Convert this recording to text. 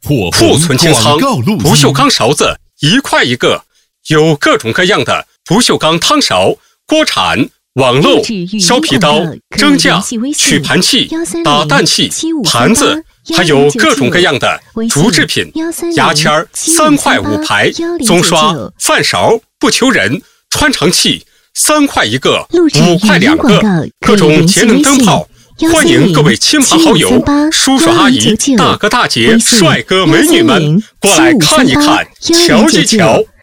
库存清仓，不锈钢勺子1块1个，有各种各样的不锈钢汤勺、锅铲、网漏、削皮刀、蒸架、取盘器、打蛋器、盘子，还有各种各样的竹制品，牙签3块5排，棕刷、饭勺、不求人、穿肠器3块1个，5块2个，各种节能灯泡。欢迎各位亲朋好友、叔叔阿姨、大哥大姐、帅哥美女们过来看一看、瞧一瞧。